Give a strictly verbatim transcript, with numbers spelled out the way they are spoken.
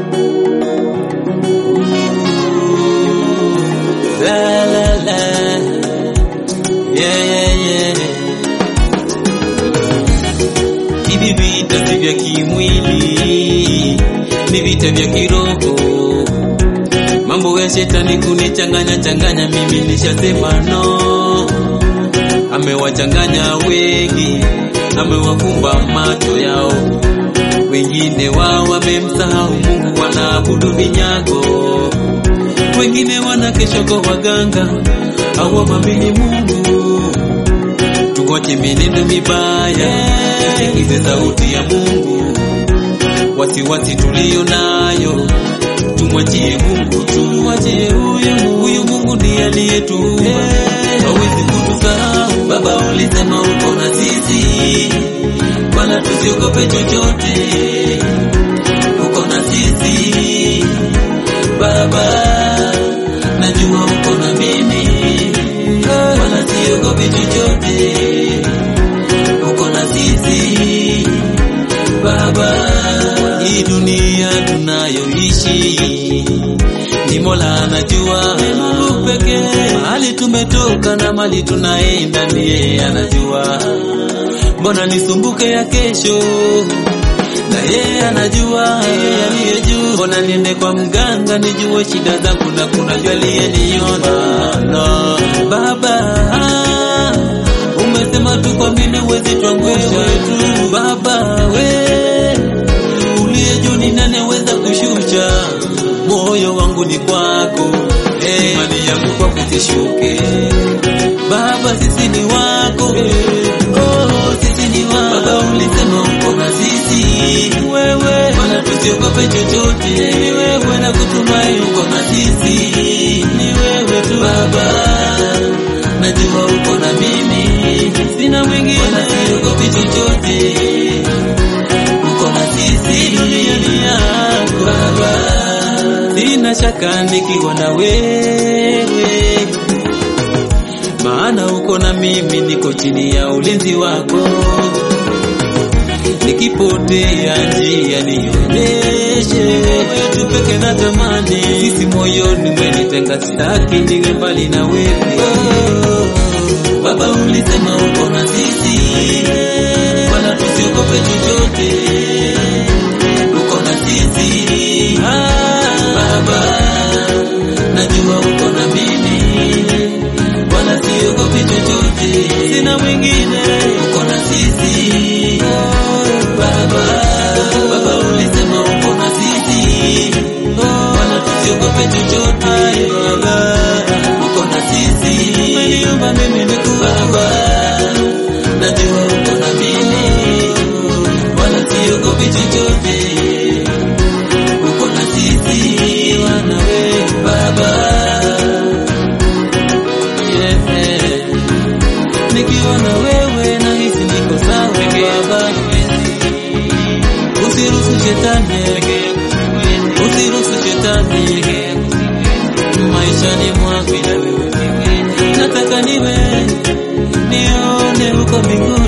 La la la, yeah yeah yeah. Hivi vita si vya kimwili, ni vita vya kiroho. Mambo ya shetani kunichanganya changanya, mimi nishasema no. Amewachanganya wengi, amewafumba macho yao. Wengine wao wamemsahau Mungu, wanaabudu vinyago. Wengine wanakesha kwa waganga, hawamwamini Mungu. Tukoche menendo mibaya, tusikize sauti ya Mungu. Wasiwasi tulio nayo, tumwachie Mungu tu. Tumwachie huyu, huyu Mungu ndiye aliyetuumba, hawezi kutusahau. Baba ulisema uko na sisi, wala tusiogope chochote. Uko na sisi Baba, najua uko na mimi, wala siogope chochote. Uko na sisi Baba. Hii dunia tunayoishi ni Mola anajua, Mungu pekee. Mahali tumetoka na mahali tunaenda ndiye anajua. Mbona nisumbuke ya kesho, na yeye anajua, yeye aliye juu. Mbona niende kwa mganga nijue shida zangu, na kuna jua aliyeniona. No. Baba, umesema tukwamini uwezi tuangusha tu. Baba we uliye juu, ni nani aweza kushusha? Moyo wangu ni kwako, hey, imani yangu kwako isishuke. Baba sisi ni wako, hey, oh sisi ni wako. Baba ulisema uko na sisi, wewe wala tusiogope chochote. Ni wewe na kutumaini, uko na sisi, ni wewe tu Baba. Najua uko na mimi, sina mwingine, wala siogope chochote. Uko na sisi, dunia ni yako Baba. Sina shaka nikiwa na wewe, maana uko na mimi, niko chini ya ulinzi wako. Nikipotea njia nionyeshe, wewe tu peke na tamani. Sisi moyoni umenitenga, sitaki niwe mbali na wewe. Oh, Baba ulisema uko na sisi, wala tusiogope chochote. Uko na sisi Baba, najua uko na mimi, wala siogope chochote. Sina mwingine, uko na sisi Baba. Baba ulisema uko na sisi, wala tusiogope chochote. Baba uko na sisi, umeniumba mimi nikuwa Baba. Najua uko na mimi, wala siogope chochote. Uko na sisi wanawe Baba. Yeah, nikiwa na wewe nahisi niko sawa Baba. Usiruhusu shetani, usiruhusu shetani maishani mwangu. Nataka niwe nione uko mbinguni.